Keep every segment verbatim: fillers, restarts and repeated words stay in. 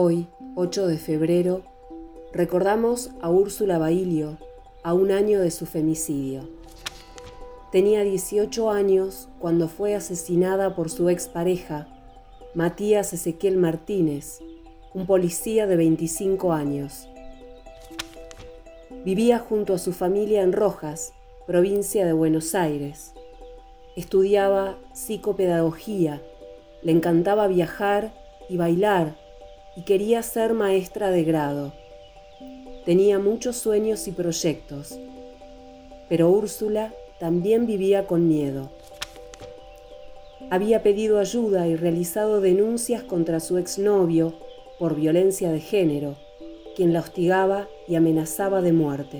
Hoy, ocho de febrero, recordamos a Úrsula Bailio, a un año de su femicidio. Tenía dieciocho años cuando fue asesinada por su expareja, Matías Ezequiel Martínez, un policía de veinticinco años. Vivía junto a su familia en Rojas, provincia de Buenos Aires. Estudiaba psicopedagogía, le encantaba viajar y bailar y quería ser maestra de grado. Tenía muchos sueños y proyectos, pero Úrsula también vivía con miedo. Había pedido ayuda y realizado denuncias contra su exnovio por violencia de género, quien la hostigaba y amenazaba de muerte.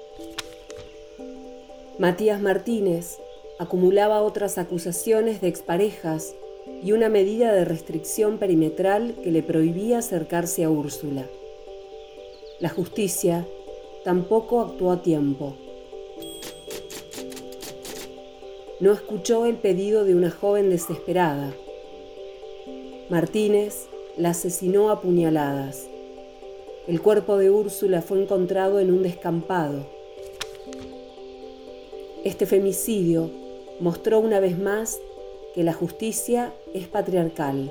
Matías Martínez acumulaba otras acusaciones de exparejas y una medida de restricción perimetral que le prohibía acercarse a Úrsula. La justicia tampoco actuó a tiempo. No escuchó el pedido de una joven desesperada. Martínez la asesinó a puñaladas. El cuerpo de Úrsula fue encontrado en un descampado. Este femicidio mostró una vez más que la justicia es patriarcal.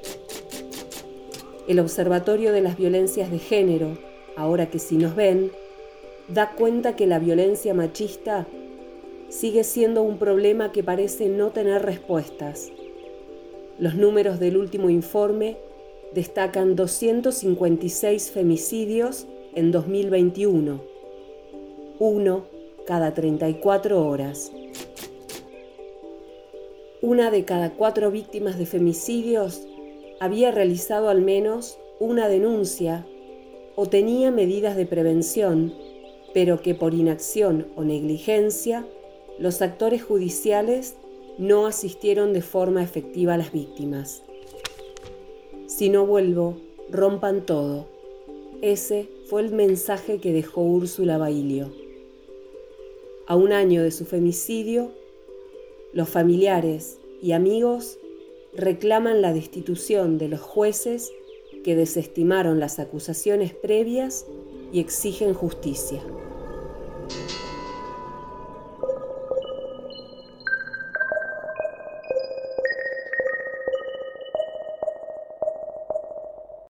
El Observatorio de las Violencias de Género, ahora que sí nos ven, da cuenta que la violencia machista sigue siendo un problema que parece no tener respuestas. Los números del último informe destacan doscientos cincuenta y seis femicidios en dos mil veintiuno, uno cada treinta y cuatro horas. Una de cada cuatro víctimas de femicidios había realizado al menos una denuncia o tenía medidas de prevención, pero que por inacción o negligencia los actores judiciales no asistieron de forma efectiva a las víctimas. Si no vuelvo, rompan todo. Ese fue el mensaje que dejó Úrsula Bailio. A un año de su femicidio, los familiares y amigos reclaman la destitución de los jueces que desestimaron las acusaciones previas y exigen justicia.